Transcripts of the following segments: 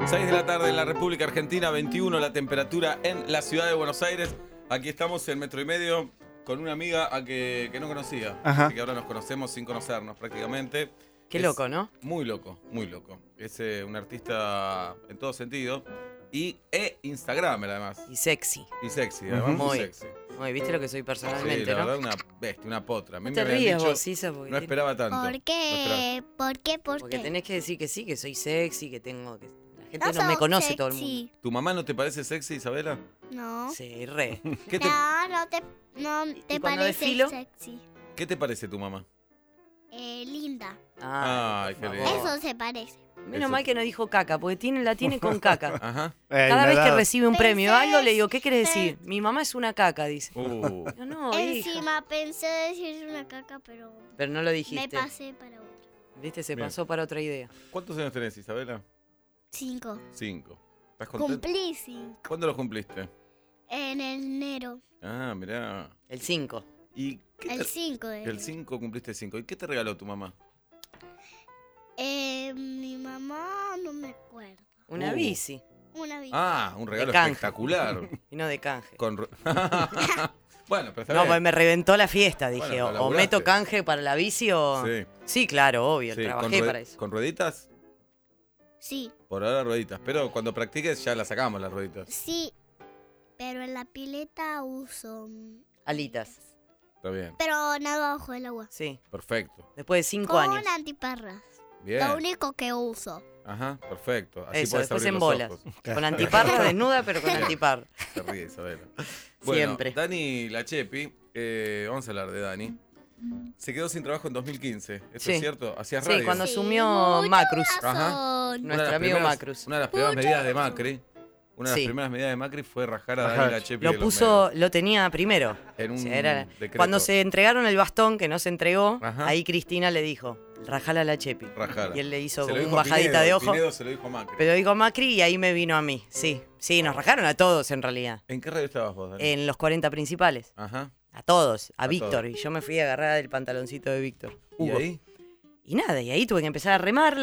6 de la tarde en la República Argentina, 21 la temperatura en la ciudad de Buenos Aires. Aquí estamos en Metro y Medio con una amiga que no conocía. Ajá. Así que ahora nos conocemos sin conocernos prácticamente. Qué loco, ¿no? Muy loco, muy loco. Es un artista en todo sentido y Instagramer además. Y sexy. Y sexy, además muy Muy. sexy. Muy, ¿viste lo que soy personalmente, Sí, la no? verdad una bestia, una potra. A mí No te me habían rías dicho, vos, Isa, porque, no esperaba tanto. ¿Por No qué? ¿Por qué? ¿Por porque qué? tenés que decir que sí, que soy sexy, que tengo... que la gente No no me sos conoce sexy. todo el mundo. ¿Tu mamá no te parece sexy, Isabela? No. Sí, re. ¿Qué te, No te ¿Y cuando parece desfilo? sexy. ¿Qué te parece tu mamá? Linda. Ay, por qué favor. lindo. Eso se parece. Menos Eso. mal que no dijo caca, porque la tiene con caca. Ajá. Cada vez que recibe un Pensé premio o algo, le digo, ¿qué querés decir- decir? Mi mamá es una caca, dice. No, no, hija. Encima pensé decir una caca, pero Pero no lo me dijiste. pasé para otra. Viste, se Bien. pasó para otra idea. ¿Cuántos años tenés, Isabela? 5. 5. ¿Estás contenta? Cumplí 5. ¿Cuándo lo cumpliste? En enero. Ah, mirá. El 5. ¿Y qué El te... 5 de El enero. 5 cumpliste 5. ¿Y qué te regaló tu mamá? Mi mamá no me acuerdo. Una bici. Una bici. Ah, un regalo canje. espectacular. Vino de canje. Bueno, pero está No, bien. pues me reventó la fiesta, dije. Bueno, pero o laburaste. meto canje para la bici o... Sí, Sí, claro, obvio, sí. trabajé para eso. ¿Con rueditas? Sí, Por ahora rueditas. Pero cuando practiques ya las sacamos las rueditas. sí. Pero en la pileta uso. Alitas, Está bien. Pero nado bajo el agua. sí. Perfecto. Después de 5 Con años. antiparras. Bien. Lo único que uso. Ajá, perfecto. Así Eso, podés después abrir en los bolas. ojos. Con antiparra, desnuda, pero con antiparra. Se ríe, Isabela. Bueno, Siempre. Dani Lachepi, vamos a hablar de Dani. Se quedó sin trabajo en 2015. ¿Esto Sí. es cierto? ¿Hacías Sí, radio? cuando Sí, asumió mucho Macrus. razón. Una de Nuestro las amigo primeras- Macrus. Una de las primeras medidas de Macri. Una de las Sí. primeras medidas de Macri fue rajar a Rajar. Dani Lachepi. de Lo los puso, medios. lo tenía primero. En un O sea, era- decreto. cuando se entregaron el bastón, que no se entregó, Ajá. ahí Cristina le dijo, rajala la Chepi. Rajala. Y él le hizo Se lo como dijo un a bajadita Pinedo, de ojo. Pinedo se lo dijo a Macri. Pero dijo Macri y ahí me vino a mí. Sí, sí, nos rajaron a todos en realidad. ¿En qué radio estabas vos, Dani? En los 40 principales. Ajá. A todos, a A Víctor. todos. Y yo me fui a agarrar el pantaloncito de Víctor. ¿Y Hugo. ahí? Y nada, y ahí tuve que empezar a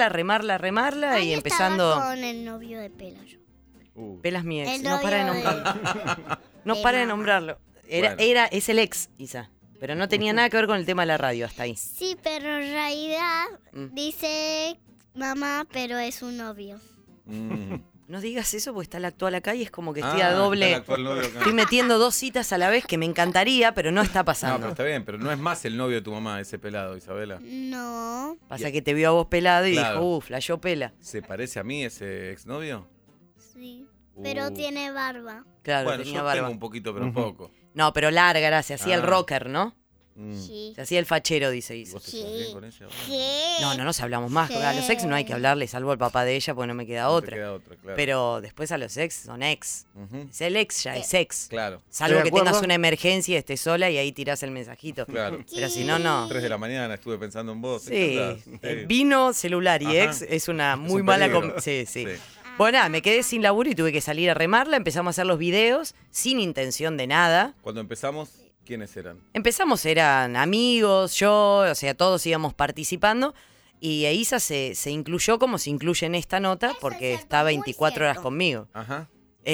remarla Ahí y empezando... estaba con el novio de Pelayo. Pelas mi ex, El no para de novio nombrarlo. No de para de mamá. nombrarlo. Bueno. Es el ex, Isa. Pero no tenía nada que ver con el tema de la radio hasta ahí. Sí, pero en realidad Mm. dice mamá, pero es un novio. Mm. No digas eso porque está la actual acá y es como que Ah, estoy a está doble. el actual novio acá. Estoy metiendo 2 citas a la vez que me encantaría, pero no está No, pasando. pero está bien, pero no es más el novio de tu mamá, ese pelado, Isabela. No. Pasa que te vio a vos pelado y Claro. dijo, flasheó pela. ¿Se parece a mí ese exnovio? Sí. Pero tiene barba. Claro, Bueno, tenía yo barba. tengo un poquito, pero poco. No, pero larga era, se hacía el Ah. rocker, ¿no? Mm. Sí. Se hacía el fachero, dice ¿Y Isa. vos te Sí. llevas bien con ella? ¿Qué? No, no nos hablamos más. A los ex no hay que hablarle, salvo al papá de ella, porque no me queda No te otra. queda otra, claro. Pero después a los ex son ex. Ujú, Es el ex, ya es ex. claro, Salvo ¿Estoy de que acuerdo? tengas una emergencia, estés sola y ahí tirás el mensajito. claro. Pero si no, no. 3 de la mañana estuve pensando en vos. Sí, ¿qué andás? Sí. vino, celular y Ajá. ex es una Es muy un mala... peligro. Sí, sí. Sí. Bueno, nada, me quedé sin laburo y tuve que salir a remarla. Empezamos a hacer los videos sin intención de nada. Cuando empezamos, ¿quiénes eran? Empezamos, eran amigos, yo, o sea, todos íbamos participando. Y Isa se incluyó como se incluye en esta nota porque es cierto, está muy 24 horas cierto. conmigo. Ajá.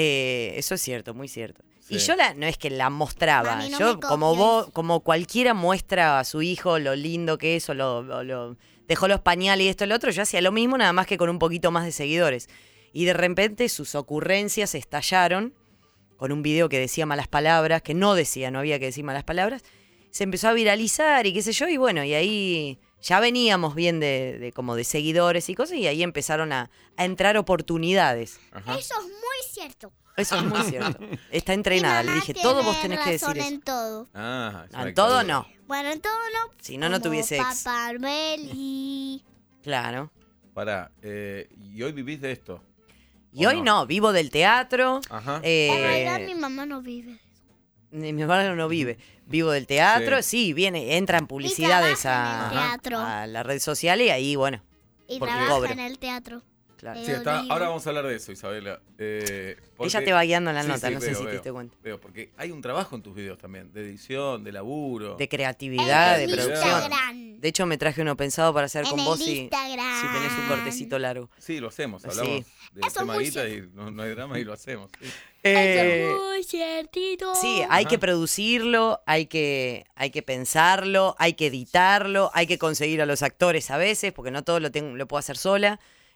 Eso es cierto, muy cierto. Sí. Y yo no es que la mostraba, Mami, no yo me como copies. vos, como cualquiera muestra a su hijo lo lindo que es o dejó los pañales y esto y lo otro, yo hacía lo mismo, nada más que con un poquito más de seguidores. Y de repente sus ocurrencias estallaron con un video que decía malas palabras, que no decía, no había que decir malas palabras. Se empezó a viralizar y qué sé yo, y bueno, y ahí ya veníamos bien de como de seguidores y cosas, y ahí empezaron a entrar oportunidades. Ajá. Eso es muy cierto. Eso es muy cierto. Está Mi entrenada. Le mamá dije, todo vos tiene tenés que decir razón eso. en todo. Ah, es No, una en todo dictadura. no. Bueno, en todo no. Si no, no Como tuviese ex. Papá Noel y... Claro. Pará, y hoy vivís de esto. Y ¿O hoy no, vivo del teatro. Ajá. En realidad Eh, mi mamá no vive. mi hermano no vive. Vivo del teatro, sí, entran publicidades trabaja en el teatro. a la red social y ahí, bueno. Y porque trabaja cobro. en el teatro. Claro. Sí, ahora vamos a hablar de eso, Isabela. Ella te va guiando en la nota, no sé si te diste cuenta. Veo, porque hay un trabajo en tus videos también, de edición, de laburo. De creatividad, de producción. Instagram. De hecho, me traje uno pensado para hacer En con el vos si tenés un cortecito largo. Sí, lo hacemos, hablamos Sí. del Eso tema muy guita y no hay drama y lo hacemos. Sí. Eso es muy ciertito. Sí, hay que producirlo, hay que pensarlo, hay que editarlo, hay que conseguir a los actores a veces, porque no todo lo puedo hacer sola.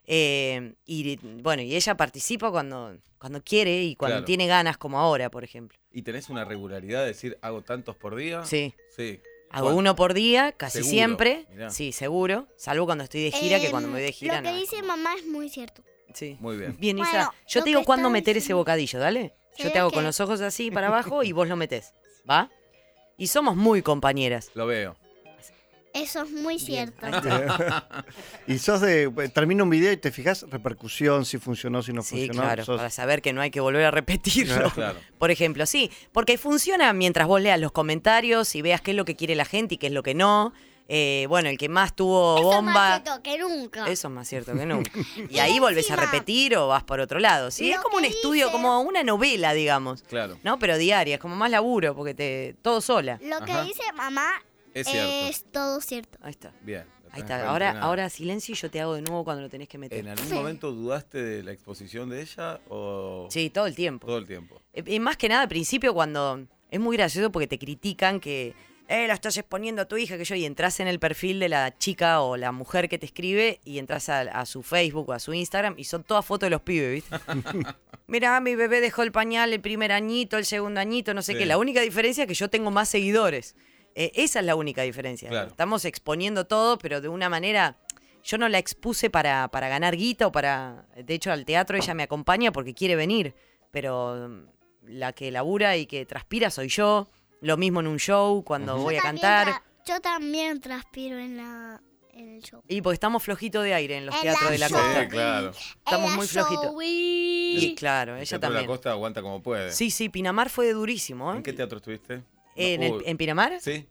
Y bueno, y ella participa cuando quiere y cuando Claro. tiene ganas, como ahora, por ejemplo. ¿Y tenés una regularidad de decir, hago tantos por día? Sí. Sí. Hago ¿Cuánto? uno por día, casi Seguro, siempre. mirá. Sí, seguro. Salvo cuando estoy de gira, que cuando me voy de gira Lo que no. dice mamá es muy cierto. Sí. Muy bien. Bien, Bueno, Isa, yo lo te digo que cuándo está meter ese diciendo- bocadillo, dale. Yo Sí, te hago que- con los ojos así para abajo y vos lo metés, ¿va? Y somos muy compañeras. Lo veo. Eso es muy Bien, cierto. ahí está. Y sos de. Termina un video y te fijas repercusión, si funcionó, si no Sí, funcionó. claro, Sos- para saber que no hay que volver a repetirlo. Claro. Por ejemplo, sí, porque funciona mientras vos leas los comentarios y veas qué es lo que quiere la gente y qué es lo que no. Bueno, el que más tuvo Eso es más bomba... cierto que nunca. Eso es más cierto que nunca. Y ahí volvés a encima, repetir o vas por otro lado. Sí, es lo como un que estudio, dice- como una novela, digamos. Claro. ¿No? Pero diaria, es como más laburo, porque todo sola. Lo que Ajá. dice mamá Es cierto. es todo cierto. Ahí está. Bien. lo Ahí tenés está. Ahora reentrenado. silencio y yo te hago de nuevo cuando lo tenés que meter. ¿En algún Sí. momento dudaste de la exposición de ella o Sí, todo el tiempo. todo el tiempo? Más que nada al principio cuando es muy gracioso porque te critican que la estás exponiendo a tu hija, que yo, y entras en el perfil de la chica o la mujer que te escribe y entras a su Facebook o a su Instagram y son todas fotos de los pibes, ¿viste? Mirá, mi bebé dejó el pañal el primer añito, el segundo añito, no sé Sí. qué. La única diferencia es que yo tengo más seguidores. Esa es la única diferencia. Claro. Estamos exponiendo todo, pero de una manera... Yo no la expuse para ganar guita o para... De hecho, al teatro ella me acompaña porque quiere venir, pero la que labura y que transpira soy yo. Lo mismo en un show, cuando voy a cantar. Yo también transpiro en el show. Y porque estamos flojitos de aire en los En teatros la de la show. costa. Sí, claro. Estamos En la muy flojitos. show. Y claro, El ella teatro de la también. costa aguanta como puede. Sí, sí, Pinamar fue durísimo. ¿eh? ¿En qué teatro estuviste? ¿En Pinamar? Sí.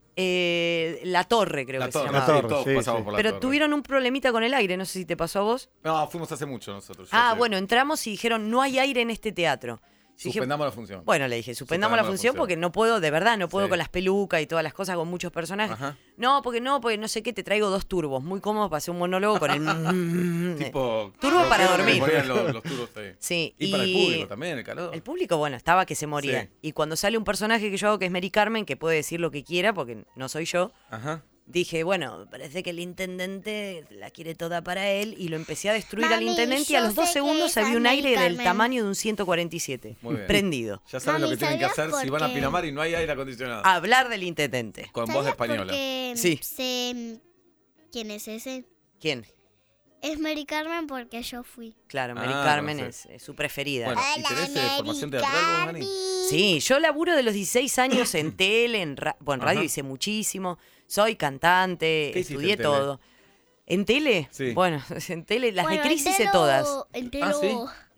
La Torre, creo La que Torre. se La llamaba. Torre, Todos sí, pasamos sí. por la Pero Torre. tuvieron un problemita con el aire, no sé si te pasó a vos. No, fuimos hace mucho nosotros. yo Ah, sé. bueno, entramos y dijeron, no hay aire en este teatro. Yo dije, Suspendamos la función. bueno, le dije, suspendamos la función porque no puedo, de verdad, no puedo Sí. con las pelucas y todas las cosas con muchos personajes. Ajá. No, porque no sé qué, te traigo 2 turbos, muy cómodos para hacer un monólogo con el... Tipo. Turbo para rockero que dormir. le ponían los turbos ahí. Sí, Y para el público también, el calor. El público, bueno, estaba que se moría. Sí. Y cuando sale un personaje que yo hago, que es Mary Carmen, que puede decir lo que quiera, porque no soy yo, Ajá. dije, bueno, parece que el intendente la quiere toda para él, y lo empecé a destruir al Mami, intendente, y a yo los 2 sé que segundos esa había un es aire Mary del Carmen. tamaño de un 147, Muy bien. prendido. Ya saben lo Mami, que tienen que ¿sabías hacer si por van a qué? Pinamar y no hay aire acondicionado. Hablar del intendente. Con voz ¿Sabías española. porque Sí. sé quién es ese? ¿Quién? Es Mary Carmen porque yo fui. Claro, Mary Ah, Carmen no sé. es su preferida. Bueno, ¿y tenés formación teatral vos, Dani? Sí, yo laburo de los 16 años en tele, en radio Ajá. hice muchísimo, soy cantante, ¿Qué hiciste estudié en tele? todo. ¿En tele? Sí. Bueno, en tele, las Bueno, de Cris hice todas. Entero. Ah, ¿sí?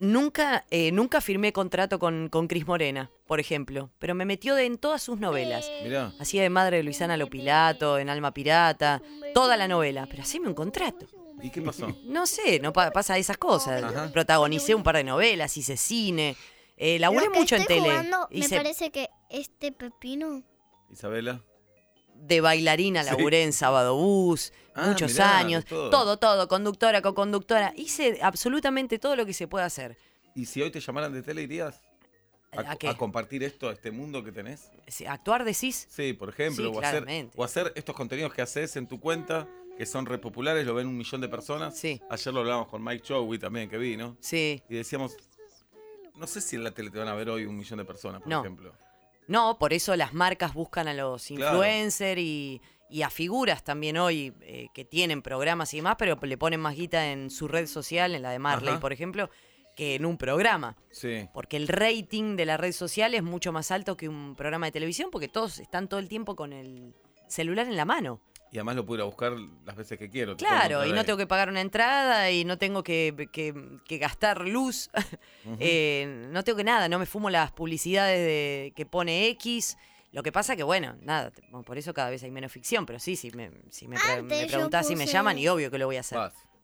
Nunca firmé contrato con Cris Morena, por ejemplo, pero me metió en todas sus novelas. Mirá. Hacía de madre de Luisana Lopilato, en Alma Pirata, toda la novela, pero haceme un contrato. ¿Y qué pasó? No sé, no pasa esas cosas. Ajá. Protagonicé un par de novelas, hice cine, laburé Lo que mucho en estoy tele. jugando, me Hice parece que este pepino. Isabela. de bailarina, Sí. laburé en Sábado Bus, Ah, muchos mirá, años, de todo. todo, conductora, co-conductora. Hice absolutamente todo lo que se puede hacer. ¿Y si hoy te llamaran de tele, irías ¿A qué? a compartir esto, a este mundo que tenés? ¿Actuar decís? Sí, por ejemplo, Sí, o, hacer, claramente. o hacer estos contenidos que haces en tu cuenta, que son re populares, lo ven 1 millón de personas. Sí. Ayer lo hablábamos con Mike Chowi también, que vino. Sí. Y decíamos, no sé si en la tele te van a ver hoy 1 millón de personas, por No. ejemplo. No, por eso las marcas buscan a los Claro. influencers y a figuras también hoy que tienen programas y demás, pero le ponen más guita en su red social, en la de Marley, Ajá. por ejemplo, que en un programa. Sí. Porque el rating de la red social es mucho más alto que un programa de televisión, porque todos están todo el tiempo con el celular en la mano. Y además lo puedo ir a buscar las veces que quiero. te puedo Claro, encontrar y no ahí. tengo que pagar una entrada y no tengo que gastar luz, Ujú. no tengo que nada, no me fumo las publicidades que pone X. Lo que pasa que, bueno, nada, por eso cada vez hay menos ficción, pero sí, me Antes yo preguntás si me puse- llaman y obvio que lo voy a hacer. Vas.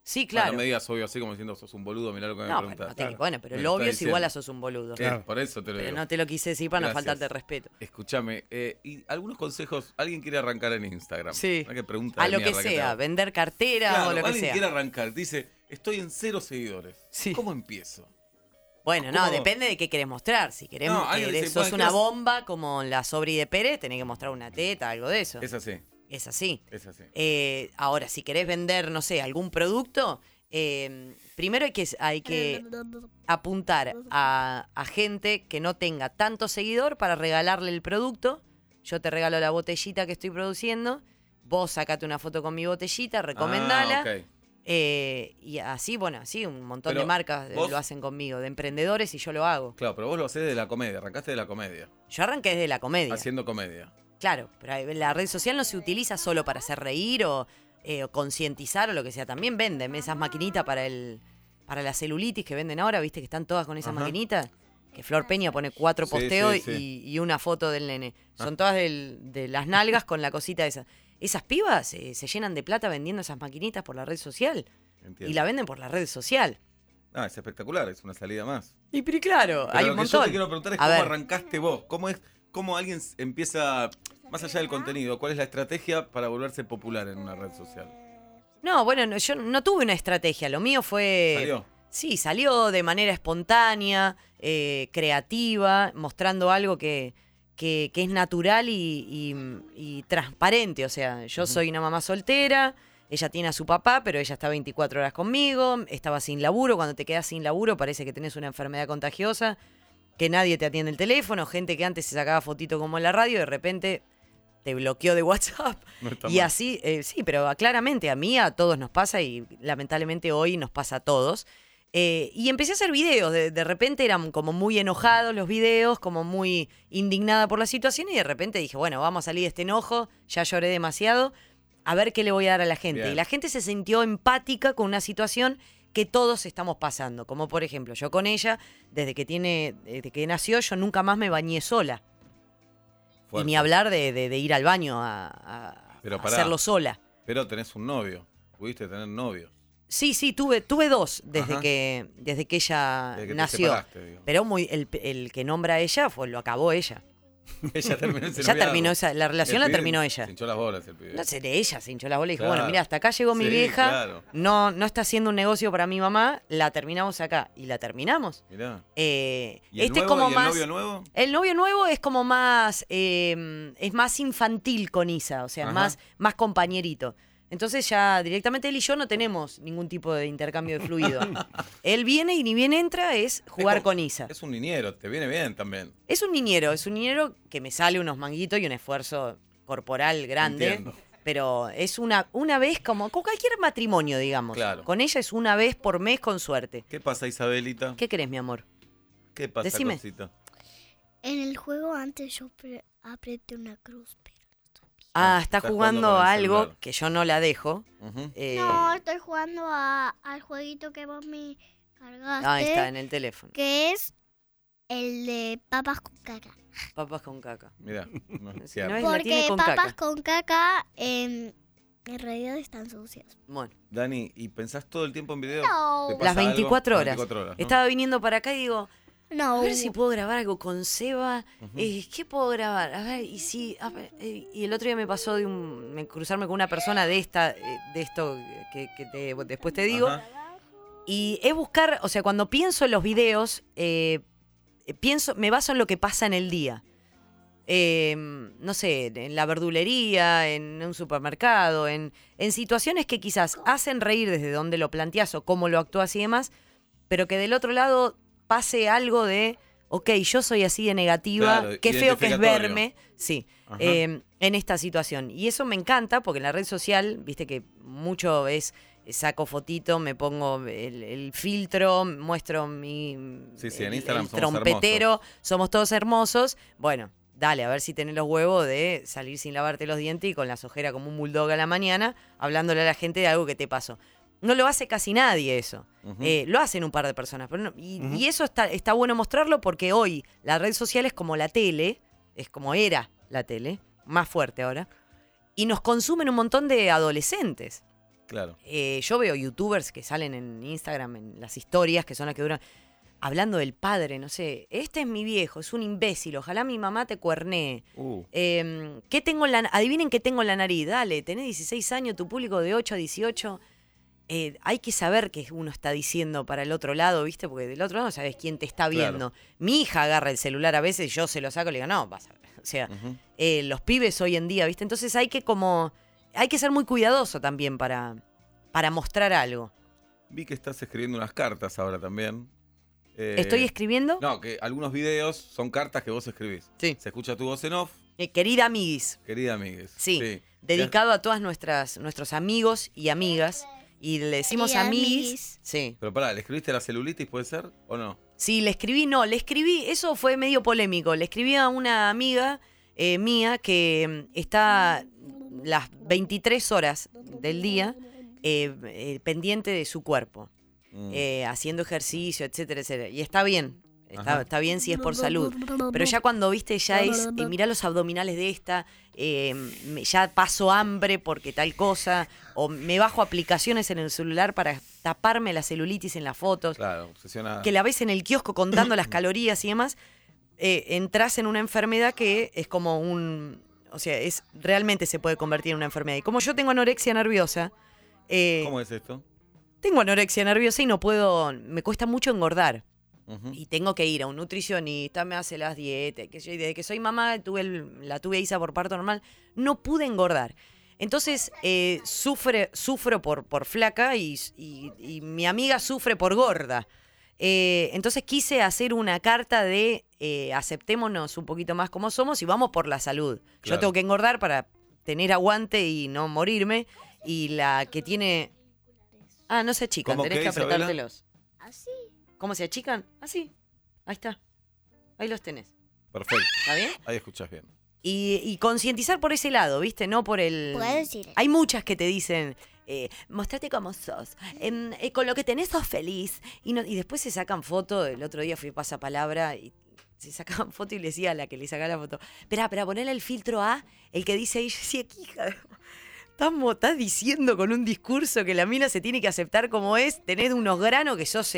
Sí, claro. No me digas obvio así como diciendo sos un boludo, mirá lo que me No, preguntaste. pero Me el lo obvio está es igual diciendo. a sos un boludo. Claro. Por eso te lo Pero digo. no te lo quise decir para no Gracias. faltarte el respeto. Escúchame, y algunos consejos, alguien quiere arrancar en Instagram. Sí. ¿No? ¿Qué pregunta A de lo que mierda te sea, hago? vender cartera Claro, o lo que alguien sea. quiere arrancar, dice, estoy en 0 seguidores. Sí. ¿Cómo empiezo? Bueno, no, ¿Cómo? depende de qué querés mostrar. Si querés, No, alguien dice, sos bueno, una ¿qué vas- bomba como la Sobri de Pérez, tenés que mostrar una teta, algo de eso. Es así, Es así. es así. Ahora, si querés vender, no sé, algún producto, primero hay que apuntar a gente que no tenga tanto seguidor para regalarle el producto. Yo te regalo la botellita que estoy produciendo, vos sacate una foto con mi botellita, recomendala. Ah, ok. Y así, bueno, así un montón Pero de marcas vos- lo hacen conmigo, de emprendedores, y yo lo hago. Claro, pero vos lo hacés de la comedia, arrancaste de la comedia, Yo arranqué desde la comedia. haciendo comedia. Claro, pero la red social no se utiliza solo para hacer reír o concientizar o lo que sea. También venden esas maquinitas para la celulitis que venden ahora, viste que están todas con esas Ajá. maquinitas. Que Flor Peña pone 4 Sí, posteos sí, sí. y una foto del nene. Son todas de las nalgas con la cosita esa. Esas pibas se llenan de plata vendiendo esas maquinitas por la red social. Entiendo. Y la venden por la red social. Ah, es espectacular, es una salida más. Y pero claro, Pero hay lo un que yo montón. te quiero preguntar es A cómo ver. arrancaste vos, cómo alguien empieza, más allá del contenido, cuál es la estrategia para volverse popular en una red social. No, bueno, yo no tuve una estrategia. Lo mío fue... ¿Salió? Sí, salió de manera espontánea, creativa, mostrando algo que es natural y transparente. O sea, yo soy una mamá soltera, ella tiene a su papá, pero ella está 24 horas conmigo, estaba sin laburo. Cuando te quedas sin laburo parece que tenés una enfermedad contagiosa, que nadie te atiende el teléfono, gente que antes se sacaba fotito como en la radio, de repente te bloqueó de WhatsApp. No está Y mal. así, sí, pero claramente a mí, a todos nos pasa y lamentablemente hoy nos pasa a todos. Y empecé a hacer videos, de repente eran como muy enojados los videos, como muy indignada por la situación y de repente dije, bueno, vamos a salir de este enojo, ya lloré demasiado, a ver qué le voy a dar a la gente. Bien. Y la gente se sintió empática con una situación que todos estamos pasando, como por ejemplo, yo con ella, desde que nació, yo nunca más me bañé sola. Fuerte. Y ni hablar de ir al baño a Pero pará. hacerlo sola. Pero tenés un novio, pudiste tener novio. Sí, tuve 2 desde Ajá. que ella Desde que te nació. separaste, digo. Pero el que nombra a ella lo acabó ella. Ella terminó ese Ya noviazgo. terminó la relación, El la pibe terminó se ella. hinchó las bolas el pibe. No sé, ella se hinchó la bola y dijo, Claro. bueno, mira, hasta acá llegó mi Sí, vieja, claro. no está haciendo un negocio para mi mamá, la terminamos acá. Y la terminamos. Mirá. ¿Y ¿Y el este es nuevo, como y el más... novio nuevo? El novio nuevo es como más, es más infantil con Isa, o sea, Ajá. más compañerito. Entonces ya directamente él y yo no tenemos ningún tipo de intercambio de fluido. Él viene y ni bien entra es jugar Es como- con Isa. Es un niñero, te viene bien también. Es un niñero que me sale unos manguitos y un esfuerzo corporal grande. Entiendo. Pero es una vez como cualquier matrimonio, digamos. Claro. Con ella es una vez por mes con suerte. ¿Qué pasa, Isabelita? ¿Qué querés, mi amor? ¿Qué pasa, Decime. cosita? En el juego antes yo apreté una cruz, pero Ah, está Estás jugando jugando con el a algo celular. que yo no la dejo. Ujú. no, estoy jugando al jueguito que vos me cargaste. Ahí está, en el teléfono. Que es el de papas con caca. Papas con caca. Mirá. No, No cierto. es- la tiene Porque con papas caca. con caca en realidad están sucias. Bueno, Dani, ¿y pensás todo el tiempo en video? No. ¿Te pasa las 24 algo? horas. 24 horas, ¿no? Estaba viniendo para acá y digo, No. a ver si puedo grabar algo con Seba. Ujú. ¿Qué puedo grabar? A ver, y si. A ver, y el otro día me pasó cruzarme con una persona de esto que después te digo. Ajá. Y es buscar, o sea, cuando pienso en los videos, me baso en lo que pasa en el día. No sé, en la verdulería, en un supermercado, en situaciones que quizás hacen reír desde donde lo planteás o cómo lo actúas y demás, pero que del otro lado pase algo de, ok, yo soy así de negativa, Claro, qué feo que es identificatorio. verme, sí, Ajá. en esta situación. Y eso me encanta porque en la red social, viste que mucho es, saco fotito, me pongo el filtro, muestro mi Sí, en Instagram el somos trompetero, somos todos hermosos. Bueno, dale, a ver si tenés los huevos de salir sin lavarte los dientes y con las ojeras como un bulldog a la mañana, hablándole a la gente de algo que te pasó. No lo hace casi nadie eso. Ujú. Lo hacen un par de personas. Pero no- y eso está bueno mostrarlo porque hoy la red social es como la tele, es como era la tele, más fuerte ahora, y nos consumen un montón de adolescentes. Claro. Yo veo youtubers que salen en Instagram, en las historias, que son las que duran, hablando del padre, no sé, este es mi viejo, es un imbécil, ojalá mi mamá te cuernee. ¿Qué tengo adivinen qué tengo en la nariz, dale, tenés 16 años, tu público de 8 a 18, hay que saber qué uno está diciendo para el otro lado, ¿viste? Porque del otro lado no sabes quién te está viendo. Claro. Mi hija agarra el celular a veces, yo se lo saco y le digo, no, vas a ver. O sea, los pibes hoy en día, ¿viste? Entonces hay que ser muy cuidadoso también para mostrar algo. Vi que estás escribiendo unas cartas ahora también. ¿Estoy escribiendo? No, que algunos videos son cartas que vos escribís. Sí. Se escucha tu voz en off, Querida amiguis. querida amigues. Sí, dedicado a todos nuestros amigos y amigas. Y le decimos Querida amiguis. amiguis. Sí. Pero pará, ¿le escribiste la celulitis, puede ser? ¿O no? Sí, le escribí, eso fue medio polémico. Le escribí a una amiga mía que está las 23 horas del día pendiente de su cuerpo, haciendo ejercicio, etcétera, etcétera. Y está bien. Está bien si es por salud. Pero ya cuando, viste, ya es, mirá los abdominales de esta, ya paso hambre porque tal cosa, o me bajo aplicaciones en el celular para taparme la celulitis en las fotos, Claro, obsesionada. que la ves en el kiosco contando las calorías y demás, entras en una enfermedad que es como o sea, realmente se puede convertir en una enfermedad. Y como yo tengo anorexia nerviosa, ¿Cómo es esto? tengo anorexia nerviosa y me cuesta mucho engordar. Ujú. Y tengo que ir a un nutricionista, me hace las dietas, que yo, y desde que soy mamá, la tuve a Isa por parto normal, no pude engordar. Entonces, sufro por flaca y mi amiga sufre por gorda. Entonces quise hacer una carta de aceptémonos un poquito más como somos y vamos por la salud. Claro. Yo tengo que engordar para tener aguante y no morirme. Y la que tiene... Ah, no se achican, ¿Cómo tenés qué, que Isabela? apretártelos. Así. ¿Cómo se achican? Así. Ahí está. Ahí los tenés. Perfecto. ¿Está bien? Ahí escuchás bien. Y concientizar por ese lado, ¿viste? No por el... Puedes decir. Hay muchas que te dicen, mostrate como sos, con lo que tenés sos feliz. Y después se sacan fotos. El otro día fui a Pasapalabra y se sacaban foto y le decía a la que le sacaba la foto, espera, ponerle el filtro A, el que dice ahí, yo decía, ¿qué hija de... Estás diciendo con un discurso que la mina se tiene que aceptar como es, tenés unos granos que sos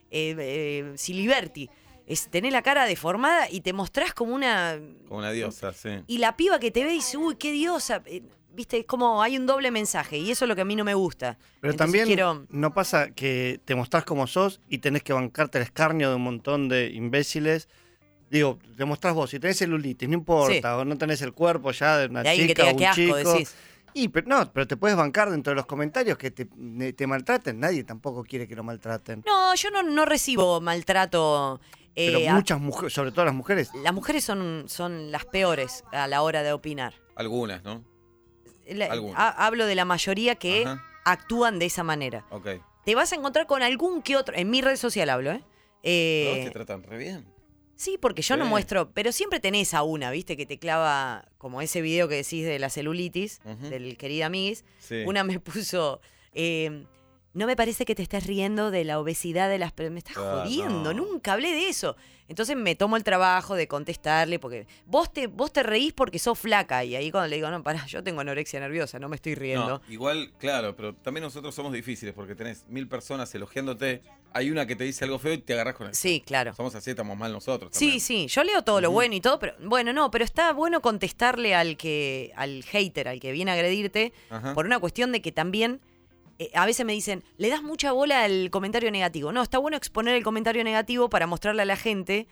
Siliberti. Tenés la cara deformada y te mostrás como una... Como una diosa, sí. Y la piba que te ve y dice, uy, qué diosa. Viste, es como hay un doble mensaje y eso es lo que a mí no me gusta. Pero Entonces también no pasa que te mostrás como sos y tenés que bancarte el escarnio de un montón de imbéciles. Digo, te mostrás vos, si tenés celulitis, no importa, Sí. o no tenés el cuerpo ya de una De alguien que chica te o diga, un qué asco, chico. decís. Pero te puedes bancar dentro de los comentarios que te maltraten. Nadie tampoco quiere que lo maltraten. No, yo no recibo maltrato. Pero muchas mujeres, sobre todo las mujeres, Las mujeres son las peores a la hora de opinar. Algunas, ¿no? Algunas. Hablo de la mayoría que Ajá. actúan de esa manera. Ok. Te vas a encontrar con algún que otro, en mi red social hablo, Pero vos te tratan re bien. Sí, porque yo no Sí. muestro, pero siempre tenés a una, ¿viste? Que te clava, como ese video que decís de la celulitis, Ujú. del querida amiguis. Sí. Una me puso, no me parece que te estés riendo de la obesidad de las... Me estás Ah, jodiendo, no. nunca hablé de eso. Entonces me tomo el trabajo de contestarle, porque vos te reís porque sos flaca. Y ahí cuando le digo, no, pará, yo tengo anorexia nerviosa, no me estoy riendo. No, igual, claro, pero también nosotros somos difíciles porque tenés 1000 personas elogiándote. Hay una que te dice algo feo y te agarrás con eso. Sí, claro. Somos así, estamos mal nosotros. Sí, También. sí, yo leo todo lo Ujú. bueno y todo, pero bueno, no, pero está bueno contestarle al hater, al que viene a agredirte, Ajá. por una cuestión de que también a veces me dicen, le das mucha bola al comentario negativo. No, está bueno exponer el comentario negativo para mostrarle a la gente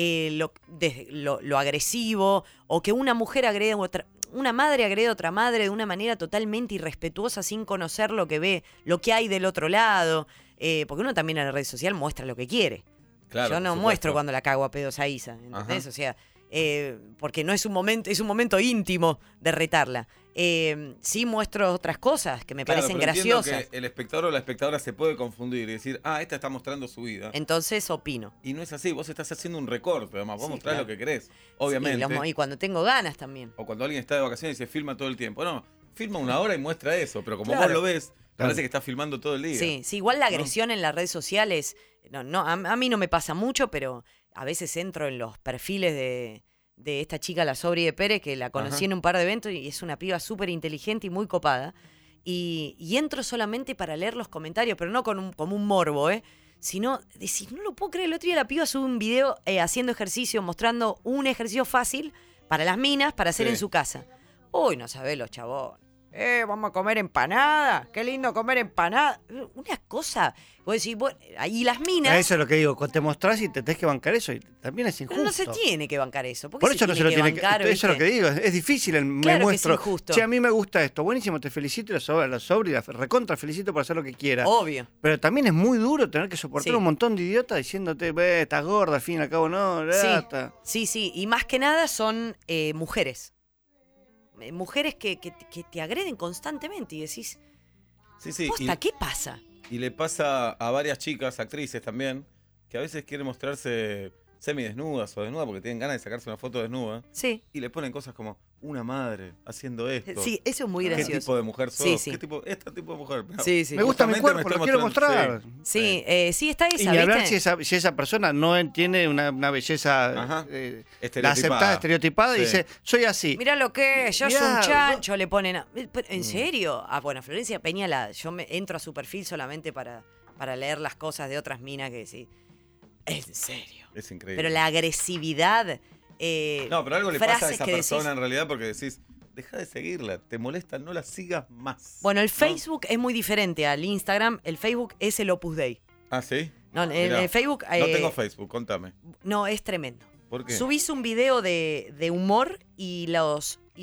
lo agresivo, o que una mujer agrede a otra, una madre agrede a otra madre de una manera totalmente irrespetuosa sin conocer lo que ve, lo que hay del otro lado. Porque uno también en la red social muestra lo que quiere. Claro, Yo no por muestro supuesto. cuando la cago a pedos a Isa, ¿entendés? Ajá. O sea, porque no es un momento íntimo de retarla. Sí muestro otras cosas que me Claro, parecen pero entiendo graciosas. que el espectador o la espectadora se puede confundir y decir, esta está mostrando su vida. Entonces opino. Y no es así, vos estás haciendo un recorte, además, vos Sí, mostrás claro. lo que querés, obviamente. Y cuando tengo ganas también. O cuando alguien está de vacaciones y se filma todo el tiempo. No, filma una hora y muestra eso, pero como Claro. vos lo ves, Claro. parece que está filmando todo el día. Sí, igual la agresión en las redes sociales, a mí no me pasa mucho, pero a veces entro en los perfiles de esta chica, la Sobri de Pérez, que la conocí Ajá. en un par de eventos y es una piba súper inteligente y muy copada. y entro solamente para leer los comentarios, pero no como un morbo, sino decir, no lo puedo creer, el otro día la piba sube un video haciendo ejercicio, mostrando un ejercicio fácil para las minas, para hacer Sí. en su casa. Uy, no sabés los chabones. Vamos a comer empanada. Qué lindo comer empanada. Una cosa. Vos decís, y las minas. Eso es lo que digo, cuando te mostrás y te tenés que bancar eso, y también es injusto. No se tiene que bancar eso. Por eso no se lo tiene que bancar, eso es lo que digo, es difícil, me Claro que muestro. es injusto. Che, a mí me gusta esto, buenísimo, te felicito y lo sobre y la recontra felicito por hacer lo que quiera. Obvio. Pero también es muy duro tener que soportar Sí. un montón de idiotas diciéndote, estás gorda, al fin y al cabo no, está. Sí. Y más que nada son mujeres. Mujeres que te agreden constantemente y decís, Sí. posta, ¿qué pasa? Y le pasa a varias chicas, actrices también, que a veces quieren mostrarse semidesnudas o desnudas porque tienen ganas de sacarse una foto desnuda Sí. y le ponen cosas como una madre haciendo esto. Sí, eso es muy ¿Qué gracioso. tipo de mujer sos? Sí, sí. ¿Qué tipo? Este tipo de mujer. No, Sí. Me gusta mi justamente cuerpo, me lo estoy quiero mostrando. mostrar. Sí, sí, está Y esa, ni hablar ¿viste? si esa persona no tiene una belleza Ajá. la Estereotipada. aceptada, estereotipada, y Sí. dice, soy así. Mirá lo que es, yo soy Mirá, un chancho, le ponen... Mm. ¿En serio? Bueno, Florencia Peña, yo entro a su perfil solamente para leer las cosas de otras minas que decís, ¿en serio? Es increíble. Pero la agresividad... No, pero algo le pasa a frases esa que persona decís- en realidad porque decís, deja de seguirla, te molesta, no la sigas más. Bueno, el ¿no? Facebook es muy diferente al Instagram. El Facebook es el Opus Dei. Ah, ¿sí? No, en Mirá. el Facebook... No tengo Facebook, contame. No, es tremendo. ¿Por qué? Subís un video de humor y lo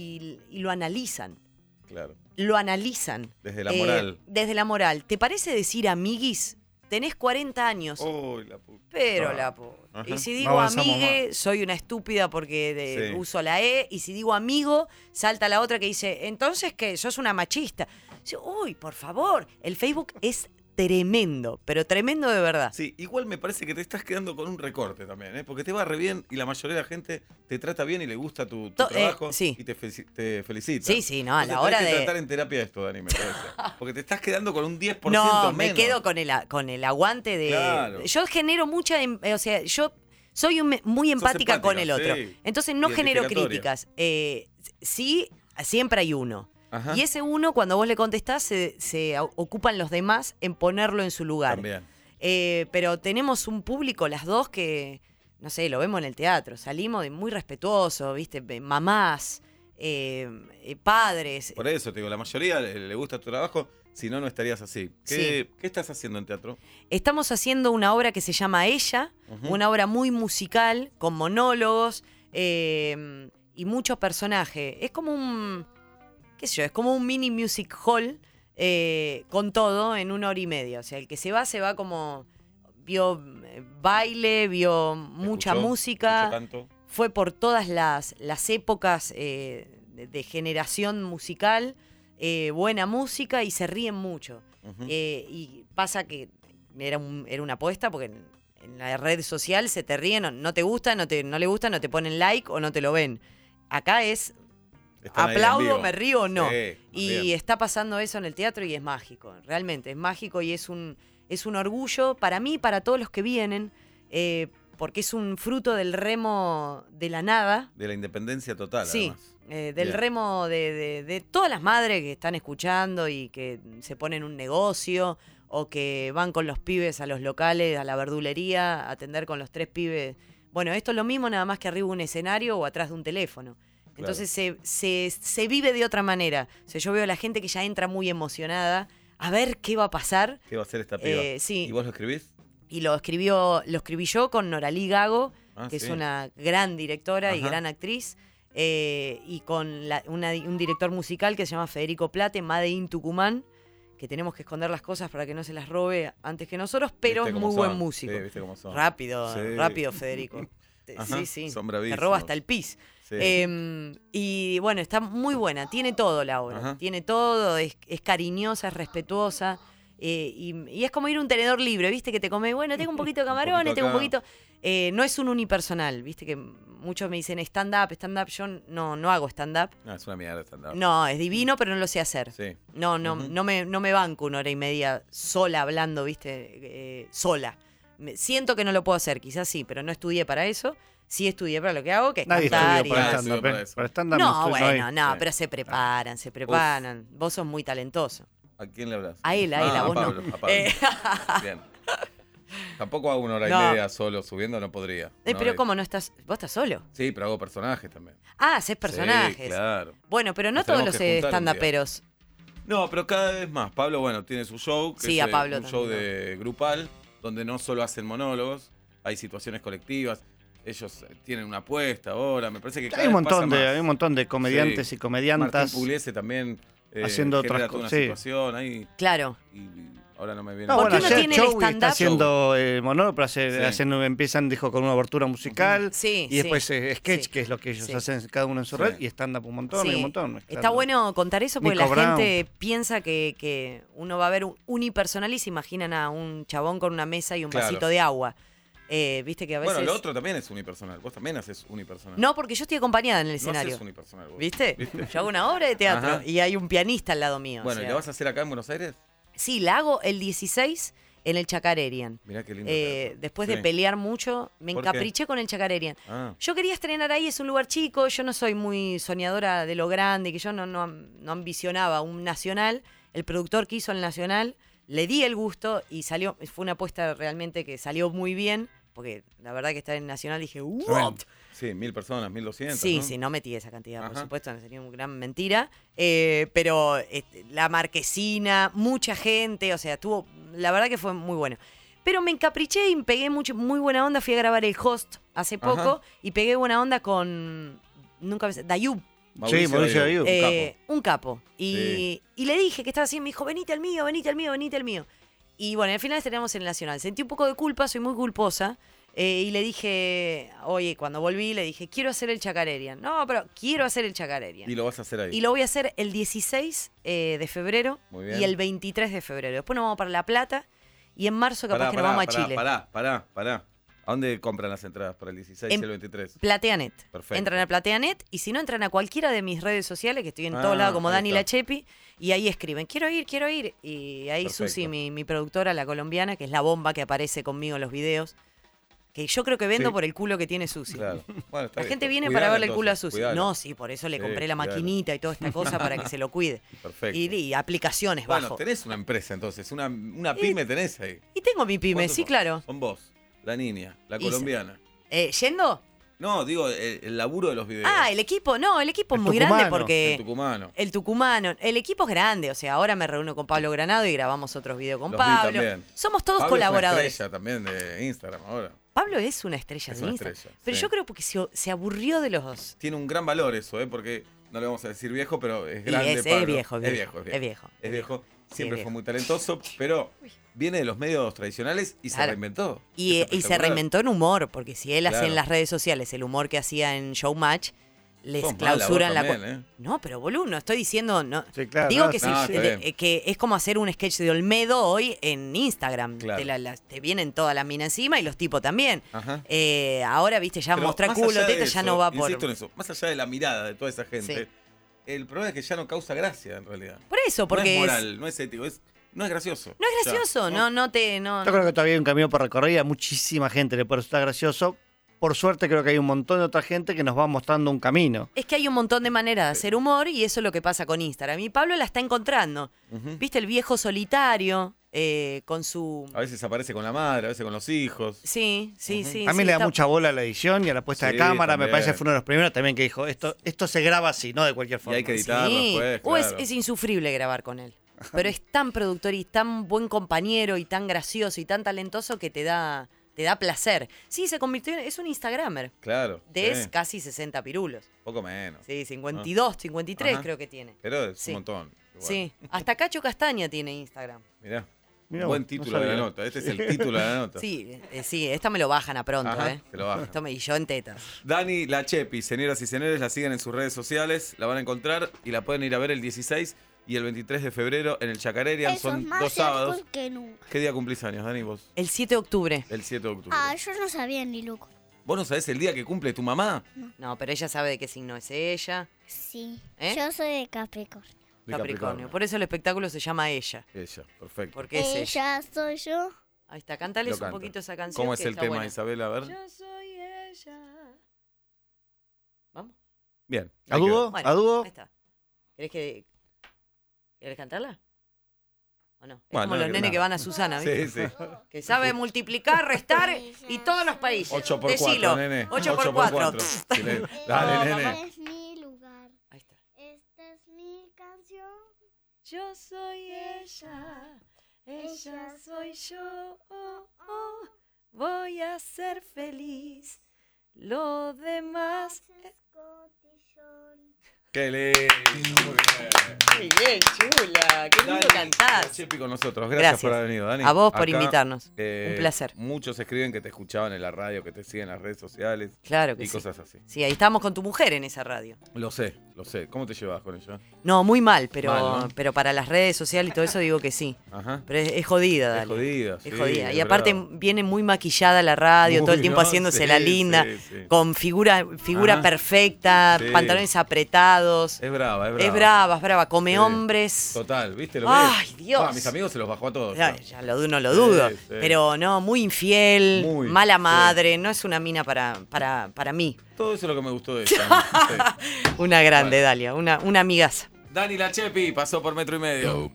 analizan. Claro. Lo analizan. Desde la moral. Desde la moral. ¿Te parece decir amiguis? Tenés 40 años. Uy, la puta. Pero Ah. la puta. Ajá. Y si No digo avanzamos amigue, soy una estúpida porque Sí. uso la E. Y si digo amigo, salta la otra que dice, entonces que sos una machista. Uy, por favor. El Facebook es tremendo, pero tremendo de verdad. Sí, igual me parece que te estás quedando con un recorte también, ¿eh? Porque te va re bien y la mayoría de la gente te trata bien y le gusta tu trabajo sí. y te felicita. Sí, no, a Entonces la hora tenés que de... tratar en terapia esto, Dani, me parece. Porque te estás quedando con un 10% No, menos. me quedo con el aguante de... Claro. Yo genero mucha... O sea, yo soy muy empática con el empática, otro. sí. Entonces no genero Identificatoria. críticas. Sí, siempre hay uno. Ajá. Y ese uno, cuando vos le contestás, se ocupan los demás en ponerlo en su lugar. También. Pero tenemos un público, las dos, que, no sé, lo vemos en el teatro. Salimos muy respetuosos, ¿viste? Mamás, padres. Por eso te digo, la mayoría le gusta tu trabajo, si no, no estarías así. ¿Qué estás haciendo en teatro? Estamos haciendo una obra que se llama Ella, Ujú. una obra muy musical, con monólogos y muchos personajes. Es como un, qué sé yo, es como un mini music hall con todo en 1 hora y media. O sea, el que se va como, vio baile, vio mucha ¿Escuchó? música, ¿Escuchó canto? fue por todas las épocas de generación musical, buena música y se ríen mucho. Ujú. Y pasa que era una apuesta porque en la red social se te ríen, no te gusta, no le gusta, no te ponen like o no te lo ven. Acá es Están ahí en aplaudo, vivo. me río o no. Sí, Y bien. está pasando eso en el teatro y es mágico, realmente es mágico y es un orgullo para mí y para todos los que vienen, porque es un fruto del remo de la nada. De la independencia total, Sí, además. del Bien. remo de todas las madres que están escuchando y que se ponen un negocio o que van con los pibes a los locales, a la verdulería, a atender con los 3 pibes. Bueno, esto es lo mismo nada más que arriba de un escenario o atrás de un teléfono. Entonces se vive de otra manera. O sea, yo veo a la gente que ya entra muy emocionada a ver qué va a pasar. ¿Qué va a hacer esta piba? Sí. ¿Y vos lo escribís? Y lo escribí yo con Noralí Gago, Ah, que sí. es una gran directora y Ajá. gran actriz, y con un director musical que se llama Federico Plate, Made in Tucumán, que tenemos que esconder las cosas para que no se las robe antes que nosotros, pero ¿Viste es cómo muy buen son? músico. Sí, ¿viste cómo son? Rápido, Sí. rápido, Federico. Ajá, Sí. son Te bravísimos. roba hasta el pis. Sí. Y bueno, está muy buena, tiene todo la obra, Ajá. tiene todo, es cariñosa, es respetuosa, y es como ir a un tenedor libre, ¿viste? Que te come, bueno, tengo un poquito de camarones, tengo un acá. poquito... no es un unipersonal, ¿viste? Que muchos me dicen stand-up, yo no hago stand-up. No, es una mierda stand-up. No, es divino, pero no lo sé hacer. Sí. No, Ujú. no me banco 1 hora y media sola hablando, ¿viste? Sola. Siento que no lo puedo hacer, quizás sí, pero no estudié para eso. Sí estudié para lo que hago, que es Nadie cantar estudió para y- Nadie stand-up. estudió para eso. Para stand-up No, estu- bueno, hay. no, Sí. pero se preparan. Vos sos muy talentoso. ¿A quién le hablas? A él, a vos Pablo, no. a Pablo. Bien. Tampoco hago una hora No. y media solo subiendo, no podría. Una Pero hora ¿cómo no estás? ¿Vos estás solo? Sí, pero hago personajes también. Ah, haces personajes. Sí, claro. Bueno, pero no Nos todos tenemos los que juntar un día. stand-uperos. No, pero cada vez más. Pablo, bueno, tiene su show, que Sí, es a Pablo un también, show de grupal, donde no solo hacen monólogos, hay situaciones colectivas. Ellos tienen una apuesta ahora, me parece que cada Hay un vez pasa montón de, más. hay un montón de comediantes Sí. y comediantas Martín Pugliese también haciendo genera otras toda una cosas. Sí. situación ahí. Claro. Y ahora no me viene. No, ¿Por bueno, qué no ayer tiene el Joey stand-up? está haciendo monólogo, pero Sí. empiezan, dijo, con una abertura musical. Sí, Y después sí, sketch, sí. que es lo que ellos Sí. hacen cada uno en su Sí. red, y stand-up un montón, Sí. hay un montón. Está bueno contar eso porque Nico la Brown. gente piensa que uno va a ver un unipersonal y se imaginan a un chabón con una mesa y un Claro. vasito de agua. Viste que a veces... Bueno, lo otro también es unipersonal. Vos también haces unipersonal. No, porque yo estoy acompañada en el no escenario. haces unipersonal vos. ¿Viste? Yo hago una obra de teatro Ajá. y hay un pianista al lado mío. Bueno, o ¿y sea. la vas a hacer acá en Buenos Aires? Sí, la hago el 16 en el Chacarerian. Mirá qué lindo. teatro. Después Sí. de pelear mucho, me ¿Por qué? encapriché con el Chacarerian. Ah, Yo quería estrenar ahí, es un lugar chico, yo no soy muy soñadora de lo grande, que yo no ambicionaba un nacional. El productor quiso el nacional, le di el gusto y salió, fue una apuesta realmente que salió muy bien, porque la verdad que estar en nacional dije, ¿what? sí, 1000 personas, 1200. Sí, ¿no? sí, no metí esa cantidad, por Ajá. supuesto, no sería una gran mentira. Pero la marquesina, mucha gente, o sea, la verdad que fue muy bueno. Pero me encapriché y pegué muy buena onda. Fui a grabar el Host hace poco Ajá. y pegué buena onda con, nunca me Dayub, Sí, Mauricio Dayub. un capo. un capo. Sí. Y le dije que estaba así, me dijo, venite al mío, venite al mío, venite al mío. Y bueno, al final estrenamos en el Nacional. Sentí un poco de culpa, soy muy culposa. Y le dije, oye, cuando volví, le dije, quiero hacer el Chacarerian. No, pero quiero hacer el Chacarerian. Y lo vas a hacer ahí. Y lo voy a hacer el 16 de febrero Muy bien. y el 23 de febrero. Después nos vamos para La Plata y en marzo capaz que nos vamos a Chile. Pará. ¿A dónde compran las entradas para el 16 y el 23? Plateanet. Perfecto. Entran a Plateanet y si no, entran a cualquiera de mis redes sociales, que estoy en Ah, todos lados como ahí Dani está. Lachepi, y ahí escriben, quiero ir. Y ahí Perfecto. Susi, mi productora, la colombiana, que es la bomba que aparece conmigo en los videos, que yo creo que vendo Sí. por el culo que tiene Susi. Claro. Bueno, está La bien. gente viene Cuidala, para verle el culo a entonces, Susi. cuidala. No, sí, por eso le Sí, compré la cuidala. maquinita y toda esta cosa para que se lo cuide. Perfecto. Y aplicaciones Bueno, bajo. tenés una empresa entonces, una pyme tenés ahí. Y tengo mi pyme, ¿Cuántos sí, son? claro. Son vos, la niña, la Y colombiana. ¿Yendo? No, digo, el laburo de los videos. Ah, el equipo, no, el equipo es El muy grande tucumano, porque... El tucumano. El tucumano. El equipo es grande, o sea, ahora me reúno con Pablo Granado y grabamos otros videos con Los vi Pablo. también. Somos todos Pablo colaboradores. Es una estrella también de Instagram ahora. Pablo es una estrella Es de una Instagram. estrella, Pero sí. yo creo porque se aburrió de los... Tiene un gran valor eso, porque no le vamos a decir viejo, pero es Y grande. es Pablo. viejo, Es viejo. es viejo. Es viejo. Sí, Siempre es fue viejo. muy talentoso, pero viene de los medios tradicionales y se Claro. reinventó. Y Es se espectacular. reinventó en humor, porque si él hacía Claro. en las redes sociales el humor que hacía en Showmatch, les Sos mala clausuran vos la... también, No, pero boludo, no estoy diciendo... No. Sí, claro, Digo no, que, sí, No, sí, está bien. que es como hacer un sketch de Olmedo hoy en Instagram. Claro. Te vienen todas las minas encima y los tipos también. Ajá. Ahora, viste, ya Pero mostrar más culo, allá de teta, ya eso, no va por... Insisto en eso, más allá de la mirada de toda esa gente, Sí. el problema es que ya no causa gracia en realidad. Por eso, porque no es moral, no es ético, no es gracioso. no es Ya, gracioso, no te... No, Yo creo que todavía hay un camino por recorrer, a muchísima gente le puede resultar gracioso. Por suerte creo que hay un montón de otra gente que nos va mostrando un camino. Es que hay un montón de maneras de hacer humor y eso es lo que pasa con Instagram. Y Pablo la está encontrando. Ujú. ¿Viste? El viejo solitario con su... A veces aparece con la madre, a veces con los hijos. Sí. A mí le da mucha bola a la edición y a la puesta Sí, de cámara. también. Me parece que fue uno de los primeros también que dijo, esto se graba así, no de cualquier Y forma. hay que editarlo después, O claro. es insufrible grabar con él. Pero es tan productor y tan buen compañero y tan gracioso y tan talentoso que te da placer. Sí, se convirtió es un Instagramer Claro. de sí, casi 60 pirulos. poco menos. Sí, 52, 53 Ajá. creo que tiene. Pero es Sí. un montón. igual. Sí, hasta Cacho Castaña tiene Instagram. Mirá. Mirá Buen vos, título no de la sabía. nota. Este es el título de la nota. Sí, esta me lo bajan a pronto, Ajá, ¿eh? te lo bajan. Y yo en tetas. Dani Lachepi, señoras y señores, la siguen en sus redes sociales, la van a encontrar y la pueden ir a ver el 16 y el 23 de febrero en el Chacarerian. Eso Son es más 2 sábados. cierto que nunca. ¿Qué día cumplís años, Dani, vos? El 7 de octubre. El 7 de octubre. Ah, yo no sabía ni loco. ¿Vos no sabés el día que cumple tu mamá? No, pero ella sabe de qué signo es ella. Sí. ¿Eh? Yo soy de Capricornio. De Capricornio. Por eso el espectáculo se llama Ella. Ella, perfecto. Porque es ella. Ella soy yo. Ahí está, cántales Lo un canta. poquito esa canción. ¿Cómo es que el está tema, buena. Isabel? A ver. Yo soy ella. ¿Vamos? Bien. ¿A ahí dúo? Bueno, ¿A dúo? ahí está. ¿Querés cantarla? ¿O no? Es Bueno, como los nenes que van a Susana, ¿viste? Sí, sí. Que sabe multiplicar, restar y todos los países. 8 por 4, Decilo. nene. 8 por 4. Dale, Este nene. es mi lugar. Ahí está. Esta es mi canción. Yo soy ella soy yo. Voy a ser feliz. Lo demás. Es cotillón. Qué lindo. Muy bien. Muy bien, chula. Qué lindo Dani, cantás. Chepi con nosotros. Gracias por haber venido, Dani. A vos por Acá, invitarnos. Un placer. Muchos escriben que te escuchaban en la radio, que te siguen en las redes sociales. Claro que y sí. cosas así. Sí, ahí estábamos con tu mujer en esa radio. Lo sé. ¿Cómo te llevas con ella? No, muy mal, pero, Mal, ¿no? pero para las redes sociales y todo eso digo que sí. Ajá. Pero es jodida, Es Dalia. jodida, Es sí, jodida. Y es aparte brava. viene muy maquillada la radio, todo el Muy, tiempo ¿no? haciéndose Sí, la linda, sí, sí. con figura Ajá. perfecta, Sí. pantalones apretados. Es brava, es brava. Es brava, come Sí. hombres. Total, ¿viste? ¿Lo Ay, ves? Dios. A mis amigos se los bajó a todos. Ya, ya. no lo dudo. Sí, sí. Pero no, muy infiel, Muy, mala sí. madre, no es una mina para mí. Todo eso es lo que me gustó de ella. Sí. Una grande, Bueno. Dalia, una amigaza. Dani La Chepi pasó por Metro y Medio.